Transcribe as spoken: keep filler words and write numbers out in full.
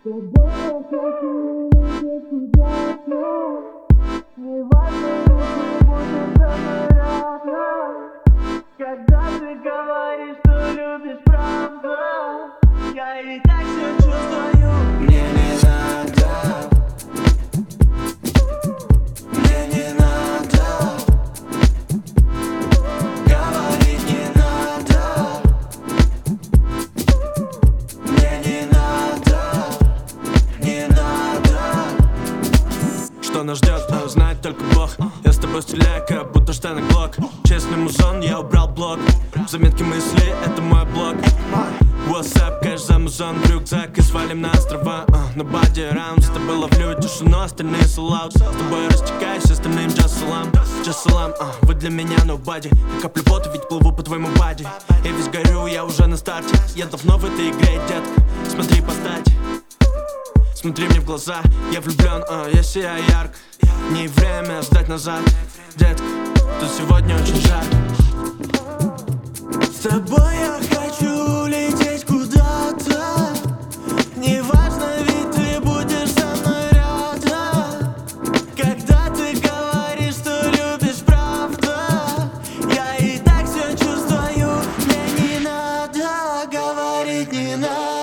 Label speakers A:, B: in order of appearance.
A: тобой я хочу лететь куда-то. Не важно, если будешь со мной рядом. Когда ты говоришь, что любишь правду, я и так все чувствую.
B: Мне не надо, мне не надо, говорить не надо. Мне не надо, не надо. Что нас ждет, а знает только Бог. Я с тобой стреляю, как будто штаны глок. Честный музон, я убрал блок. Заметки мысли, это мой блог. WhatsApp, кэш за музон, рюкзак и свалим на острова. uh, На бади раунд, с тобой ловлю тишину, остальные солаут. С тобой растекаюсь, остальным just salam, just salam. uh, Вы для меня nobody. Я каплю пота, ведь плыву по твоему бади. Я весь горю, я уже на старте. Я давно в этой игре, детка. Смотри по стати, смотри мне в глаза. Я влюблен, uh, я сияю ярко. Не время сдать назад, детка. Тут сегодня очень жарко. С тобой я хочу лететь куда-то. Неважно, ведь ты будешь со мной рядом. Когда ты говоришь, что любишь правда, я и так все чувствую. Мне не надо говорить, не надо.